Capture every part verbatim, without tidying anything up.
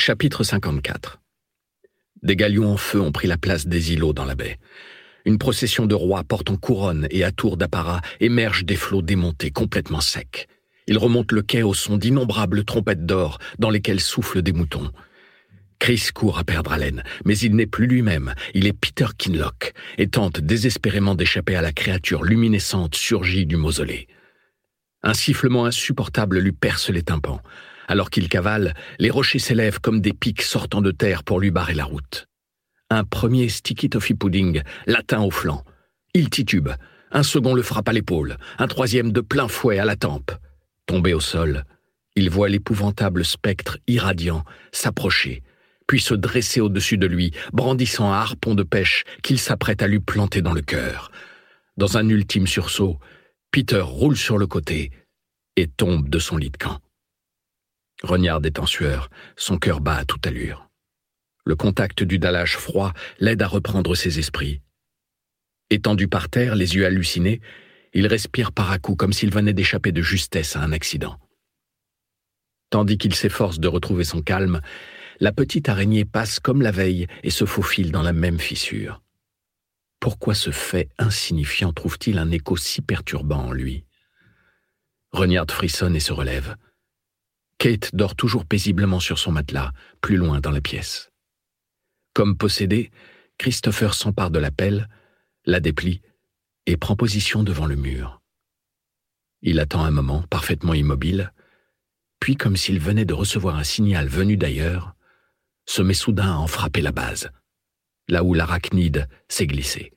Chapitre cinquante-quatre. Des galions en feu ont pris la place des îlots dans la baie. Une procession de rois portant couronne et à tour d'apparat émerge des flots démontés complètement secs. Ils remontent le quai au son d'innombrables trompettes d'or dans lesquelles soufflent des moutons. Chris court à perdre haleine, mais il n'est plus lui-même, il est Peter Kinloch et tente désespérément d'échapper à la créature luminescente surgie du mausolée. Un sifflement insupportable lui perce les tympans. Alors qu'il cavale, les rochers s'élèvent comme des pics sortant de terre pour lui barrer la route. Un premier sticky toffee pudding l'atteint au flanc. Il titube. Un second le frappe à l'épaule. Un troisième de plein fouet à la tempe. Tombé au sol, il voit l'épouvantable spectre irradiant s'approcher, puis se dresser au-dessus de lui, brandissant un harpon de pêche qu'il s'apprête à lui planter dans le cœur. Dans un ultime sursaut, Peter roule sur le côté et tombe de son lit de camp. Rognard est en sueur, son cœur bat à toute allure. Le contact du dallage froid l'aide à reprendre ses esprits. Étendu par terre, les yeux hallucinés, il respire par à coups comme s'il venait d'échapper de justesse à un accident. Tandis qu'il s'efforce de retrouver son calme, la petite araignée passe comme la veille et se faufile dans la même fissure. Pourquoi ce fait insignifiant trouve-t-il un écho si perturbant en lui? Rognard frissonne et se relève. Kate dort toujours paisiblement sur son matelas, plus loin dans la pièce. Comme possédé, Christopher s'empare de la pelle, la déplie et prend position devant le mur. Il attend un moment, parfaitement immobile, puis, comme s'il venait de recevoir un signal venu d'ailleurs, se met soudain à en frapper la base, là où l'arachnide s'est glissé.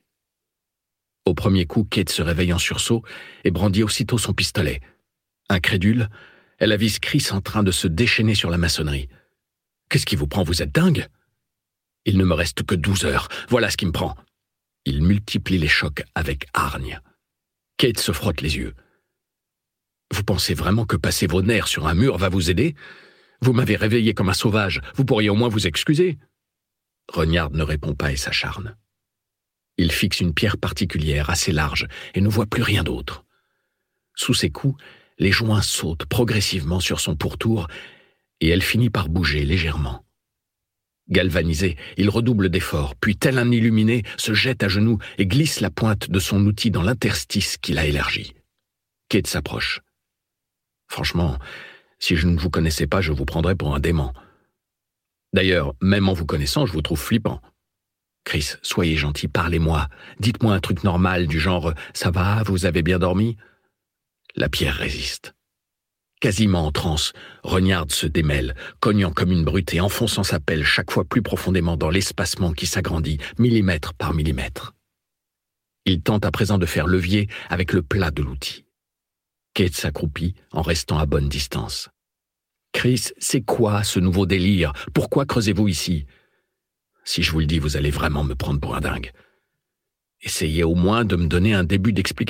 Au premier coup, Kate se réveille en sursaut et brandit aussitôt son pistolet. Incrédule, elle avise Chris en train de se déchaîner sur la maçonnerie. « Qu'est-ce qui vous prend, vous êtes dingue ?»« Il ne me reste que douze heures, voilà ce qui me prend. » Il multiplie les chocs avec hargne. Kate se frotte les yeux. « Vous pensez vraiment que passer vos nerfs sur un mur va vous aider? Vous m'avez réveillé comme un sauvage, vous pourriez au moins vous excuser. » Rognard ne répond pas et s'acharne. Il fixe une pierre particulière, assez large, et ne voit plus rien d'autre. Sous ses coups, les joints sautent progressivement sur son pourtour et elle finit par bouger légèrement. Galvanisé, il redouble d'efforts, puis tel un illuminé, se jette à genoux et glisse la pointe de son outil dans l'interstice qu'il a élargi. Kate s'approche. « Franchement, si je ne vous connaissais pas, je vous prendrais pour un dément. D'ailleurs, même en vous connaissant, je vous trouve flippant. Chris, soyez gentil, parlez-moi. Dites-moi un truc normal du genre « Ça va, vous avez bien dormi ?» La pierre résiste. Quasiment en transe, Rognard se démêle, cognant comme une brute et enfonçant sa pelle chaque fois plus profondément dans l'espacement qui s'agrandit, millimètre par millimètre. Il tente à présent de faire levier avec le plat de l'outil. Kate s'accroupit en restant à bonne distance. « Chris, c'est quoi ce nouveau délire? Pourquoi creusez-vous ici? Si je vous le dis, vous allez vraiment me prendre pour un dingue. Essayez au moins de me donner un début d'explication. »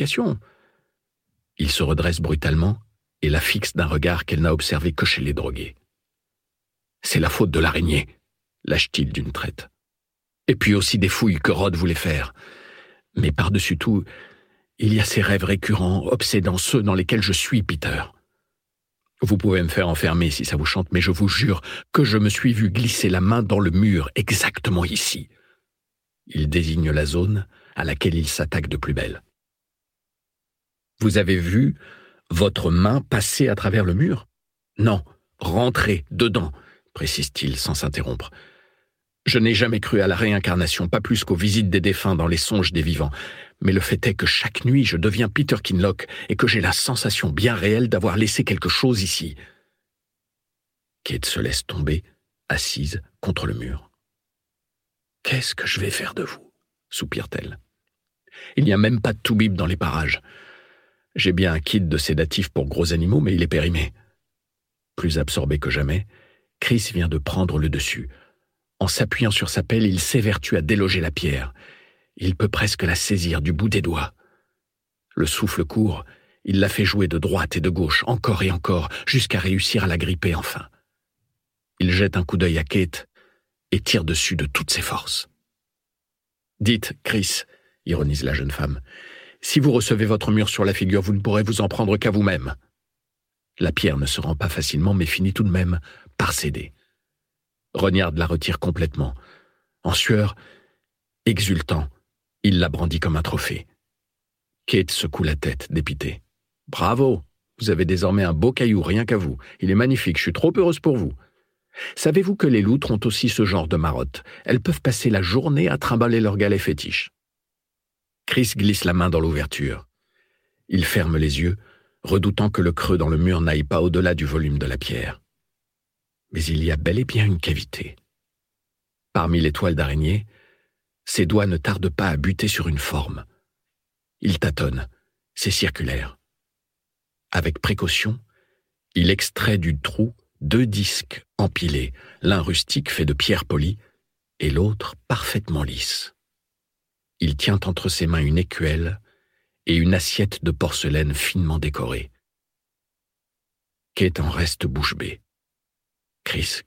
Il se redresse brutalement et la fixe d'un regard qu'elle n'a observé que chez les drogués. « C'est la faute de l'araignée, » lâche-t-il d'une traite. « Et puis aussi des fouilles que Rod voulait faire. Mais par-dessus tout, il y a ces rêves récurrents, obsédant ceux dans lesquels je suis, Peter. Vous pouvez me faire enfermer si ça vous chante, mais je vous jure que je me suis vu glisser la main dans le mur, exactement ici. » Il désigne la zone à laquelle il s'attaque de plus belle. « Vous avez vu votre main passer à travers le mur? Non, rentrer dedans, précise-t-il sans s'interrompre. Je n'ai jamais cru à la réincarnation, pas plus qu'aux visites des défunts dans les songes des vivants. Mais le fait est que chaque nuit, je deviens Peter Kinloch et que j'ai la sensation bien réelle d'avoir laissé quelque chose ici. » Kate se laisse tomber, assise contre le mur. « Qu'est-ce que je vais faire de vous ?» soupire-t-elle. « Il n'y a même pas de toubib dans les parages. J'ai bien un kit de sédatifs pour gros animaux, mais il est périmé. » Plus absorbé que jamais, Chris vient de prendre le dessus. En s'appuyant sur sa pelle, il s'évertue à déloger la pierre. Il peut presque la saisir du bout des doigts. Le souffle court, il la fait jouer de droite et de gauche, encore et encore, jusqu'à réussir à la gripper enfin. Il jette un coup d'œil à Kate et tire dessus de toutes ses forces. « Dites, Chris, » ironise la jeune femme, « si vous recevez votre mur sur la figure, vous ne pourrez vous en prendre qu'à vous-même. » La pierre ne se rend pas facilement, mais finit tout de même par céder. Ronyard la retire complètement. En sueur, exultant, il la brandit comme un trophée. Kate secoue la tête, dépitée. « Bravo! Vous avez désormais un beau caillou, rien qu'à vous. Il est magnifique, je suis trop heureuse pour vous. Savez-vous que les loutres ont aussi ce genre de marotte? Elles peuvent passer la journée à trimballer leur galet fétiche. » Chris glisse la main dans l'ouverture. Il ferme les yeux, redoutant que le creux dans le mur n'aille pas au-delà du volume de la pierre. Mais il y a bel et bien une cavité. Parmi les toiles d'araignée, ses doigts ne tardent pas à buter sur une forme. Il tâtonne, c'est circulaire. Avec précaution, il extrait du trou deux disques empilés, l'un rustique fait de pierre polie et l'autre parfaitement lisse. Il tient entre ses mains une écuelle et une assiette de porcelaine finement décorée. Kate en reste bouche bée. « Chris,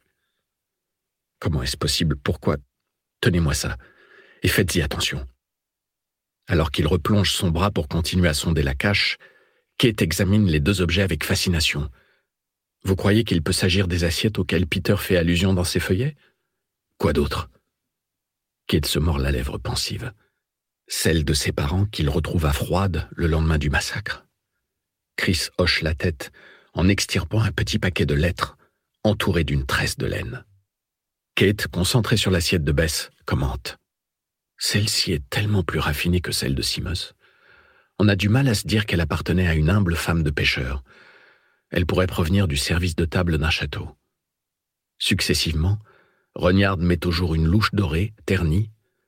comment est-ce possible? Pourquoi? Tenez-moi ça, et faites-y attention. » Alors qu'il replonge son bras pour continuer à sonder la cache, Kate examine les deux objets avec fascination. « Vous croyez qu'il peut s'agir des assiettes auxquelles Peter fait allusion dans ses feuillets? Quoi d'autre? » Kate se mord la lèvre pensive. Celle de ses parents qu'il retrouva froide le lendemain du massacre. Chris hoche la tête en extirpant un petit paquet de lettres entouré d'une tresse de laine. Kate, concentrée sur l'assiette de Bess, commente. « Celle-ci est tellement plus raffinée que celle de Seamus. On a du mal à se dire qu'elle appartenait à une humble femme de pêcheur. Elle pourrait provenir du service de table d'un château. » Successivement, Ronyard met au jour une louche dorée, ternie,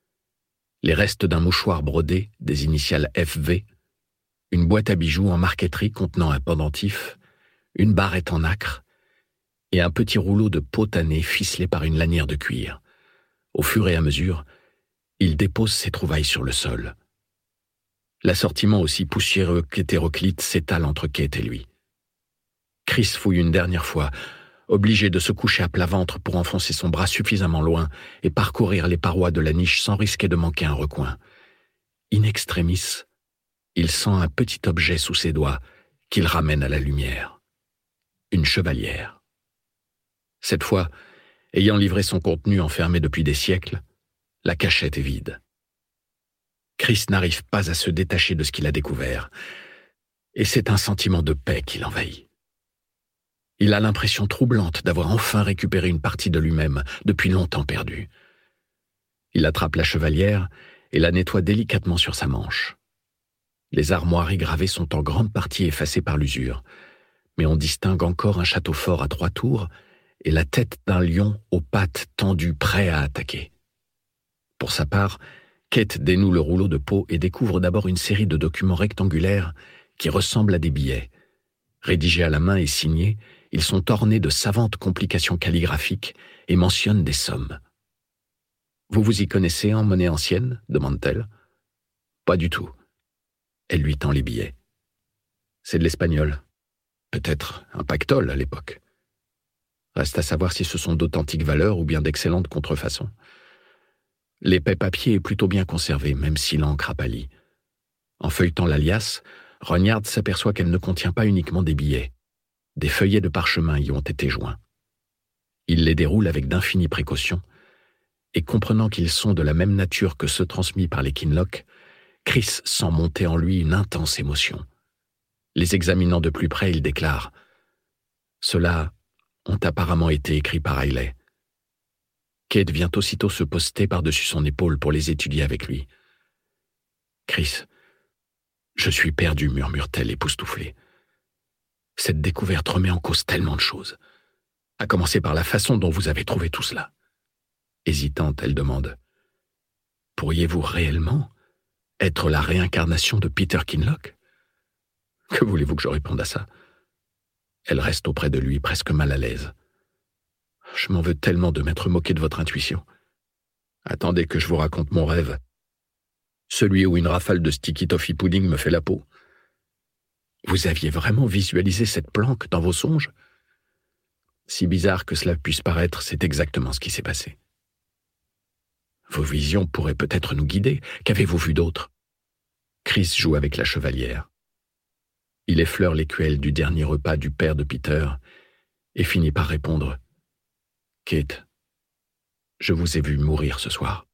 les restes d'un mouchoir brodé des initiales F V, une boîte à bijoux en marqueterie contenant un pendentif, une barrette en nacre et un petit rouleau de peau tannée ficelé par une lanière de cuir. Au fur et à mesure, il dépose ses trouvailles sur le sol. L'assortiment aussi poussiéreux qu'hétéroclite s'étale entre Kate et lui. Chris fouille une dernière fois, obligé de se coucher à plat ventre pour enfoncer son bras suffisamment loin et parcourir les parois de la niche sans risquer de manquer un recoin. In extremis, il sent un petit objet sous ses doigts qu'il ramène à la lumière. Une chevalière. Cette fois, ayant livré son contenu enfermé depuis des siècles, la cachette est vide. Chris n'arrive pas à se détacher de ce qu'il a découvert, et c'est un sentiment de paix qui l'envahit. Il a l'impression troublante d'avoir enfin récupéré une partie de lui-même depuis longtemps perdue. Il attrape la chevalière et la nettoie délicatement sur sa manche. Les armoiries gravées sont en grande partie effacées par l'usure, mais on distingue encore un château fort à trois tours et la tête d'un lion aux pattes tendues prêt à attaquer. Pour sa part, Kate dénoue le rouleau de peau et découvre d'abord une série de documents rectangulaires qui ressemblent à des billets. Rédigés à la main et signés, ils sont ornés de savantes complications calligraphiques et mentionnent des sommes. « Vous vous y connaissez en monnaie ancienne ?» demande-t-elle. « Pas du tout. » Elle lui tend les billets. « C'est de l'espagnol. Peut-être un pactole à l'époque. Reste à savoir si ce sont d'authentiques valeurs ou bien d'excellentes contrefaçons. L'épais papier est plutôt bien conservé, même si l'encre a pâli. En feuilletant l'alias, Ronyard s'aperçoit qu'elle ne contient pas uniquement des billets. Des feuillets de parchemin y ont été joints. Il les déroule avec d'infinies précautions, et comprenant qu'ils sont de la même nature que ceux transmis par les Kinloch, Chris sent monter en lui une intense émotion. Les examinant de plus près, il déclare « Ceux-là ont apparemment été écrits par Riley. » Kate vient aussitôt se poster par-dessus son épaule pour les étudier avec lui. « Chris, je suis perdu, murmure-t-elle époustouflée. Cette découverte remet en cause tellement de choses, à commencer par la façon dont vous avez trouvé tout cela. » Hésitante, elle demande « Pourriez-vous réellement être la réincarnation de Peter Kinloch? » Que voulez-vous que je réponde à ça? Elle reste auprès de lui, presque mal à l'aise. « Je m'en veux tellement de m'être moqué de votre intuition. Attendez que je vous raconte mon rêve. Celui où une rafale de sticky toffee pudding me fait la peau. Vous aviez vraiment visualisé cette planque dans vos songes? Si bizarre que cela puisse paraître, c'est exactement ce qui s'est passé. Vos visions pourraient peut-être nous guider. Qu'avez-vous vu d'autre? » Chris joue avec la chevalière. Il effleure l'écuelle du dernier repas du père de Peter et finit par répondre « Kate, Je vous ai vu mourir ce soir.